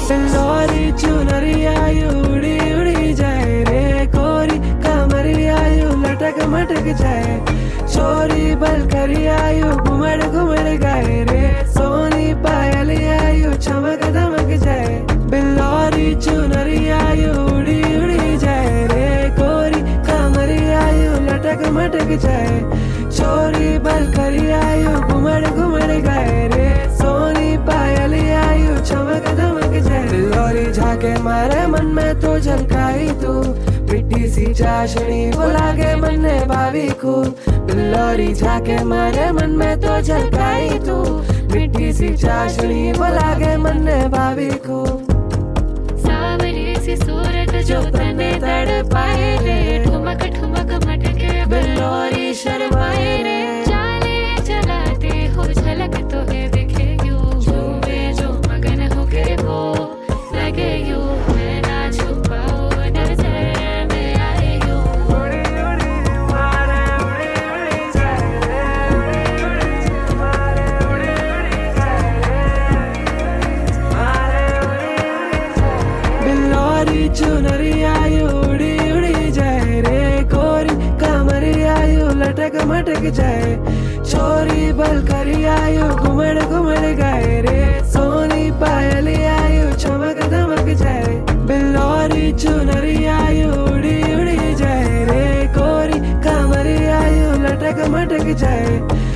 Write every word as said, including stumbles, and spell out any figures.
बिल्लोरी चुनरिया यू उड़ी उड़ी जाए रे, कोरी कमरिया यू लटक मटक जाए, चोरी बलकरिया यू घुमड़ घुमड़ गाए रे, सोनी पायलिया यू चमक दमक जाए। बिल्लोरी चुनरिया यू उड़ी उड़ी जाए रे, कोरी कमरिया यू लटक मटक जाए, चोरी बलकरिया यू घुमड़ घुमड़ गाए रे, सोनी पायलिया यू चमक दमक जाए। बिल्लोरी झाके मारे मन में तो झलकाई तू, मिट्टी सी चाशनी वो लागे मन ने भाभी को। बिल्लोरी झाके मारे मन में तो झलकाई तू, मिट्टी सी चाशनी वो लागे मन ने भाभी को। सावरी सी सूरत जो तने तड़ पाए रे, ठुमक ठुमक मटके बिल्लोरी शर्माए रे, चाले चलाते हो झलक तो है दिखे यूं, झूमे जो मगन हो के वो लगे यूं, मैं ना छुपाओ नजर में आए यूं। उड़ी उड़ी मारे उड़ी उड़ी जाए रे, उड़ी उड़ी मारे उड़ी उड़ी जाए रे, मारे उड़ी उड़ी जाए। बिल्लोरी चुनरिया यू उड़ी उड़ी जाए रे, कोरी कमरिया यू लटक मटक जाए, चोरी बलकरिया यू घुमड़ घुमड़ गाए रे, सोनी पायलिया यू चमक दमक जाए। बिल्लोरी चुनरिया यू उड़ी उड़ी जाए रे, कोरी कमरिया यू लटक मटक जाए,